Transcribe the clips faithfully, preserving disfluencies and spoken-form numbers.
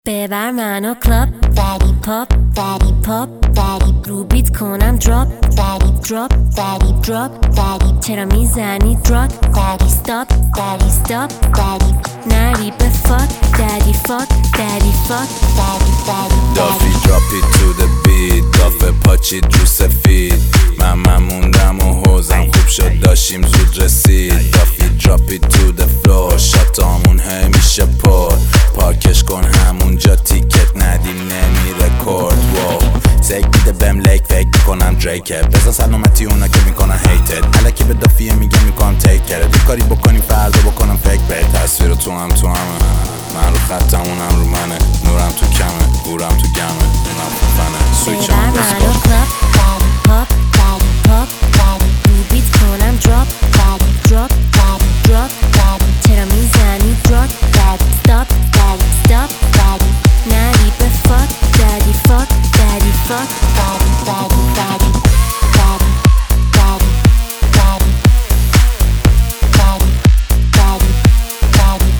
ببر منو کلاب فری پاپ فری پاپ فری رو بیت کنم دراپ فری دراپ فری دراپ فری چرا میزنی دراپ فری ستاپ فری ستاپ فری نری به فاک دادی فاک دادی فاک فری فری دافی drop it to the beat دافه پاچید رو سفید من من موندم و حوزم خوب شد داشتیم زود رسید دافی drop it to the floor شاتامون همیشه پر پاکش کن همونجا تیکت ندیم نمی رکورد واو سیک میده بهم لیک فکر میکنم دریکه بزن سلامتی اونا که میکنن هیتد الکی به دافیه میگه میکنم تیک کرد یه کاری بکنیم فردا بکنم فکر به تصویر تو هم تو همه من رو خطم اونم رو منه نورم تو کمه گورم تو گمه اونم تو فنه سویچم منو کلاب فری پاپ فری پاپ فری رو بیت کنم دراپ فری دراپ فری دراپ فری چرا میزنی دراپ فری ستاپ فری ستاپ فری نری به فاک دادی فاک دادی فاک فری فری فری فری فری فری فری فری فری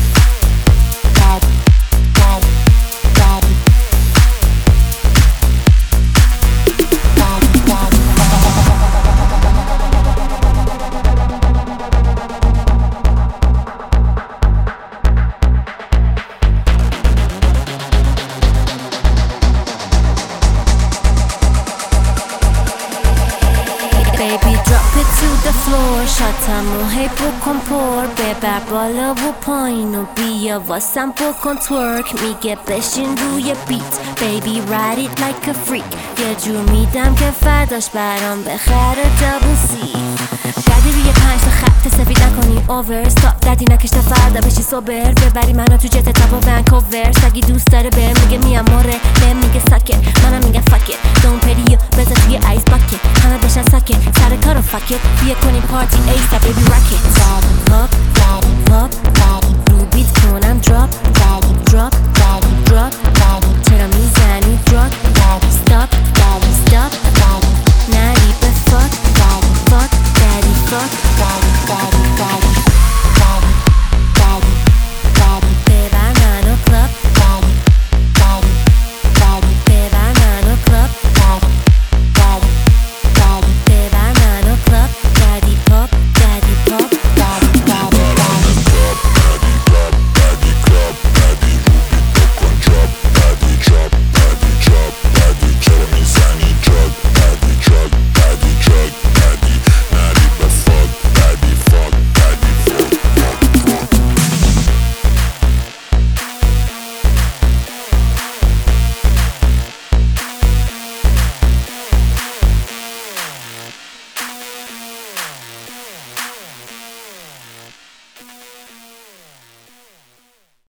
Baby drop it to the floor شاتمو هی بکن پر ببر بالا و پایین و بیا واسم بکن تورک میگه بشین روی بیت Baby ride it like a freak یه جور میدم که فرداش برام بخره دابل سی گردی روی پنج تا خط سفید نکنی اوور ستاپ دردی نکش تا فردا بشی سوبر ببری منو تو جت تاپ و ونکوور سگی دوست داره بهم میگه میام موره بهم میگه ساکت منم میگم فاکت دون پریو بذار توی آیس باکت همه بشن ساکت سر کارو فاکت بیا کنیم پارتی ایسا بیبی راکت فری پاپ فری پاپ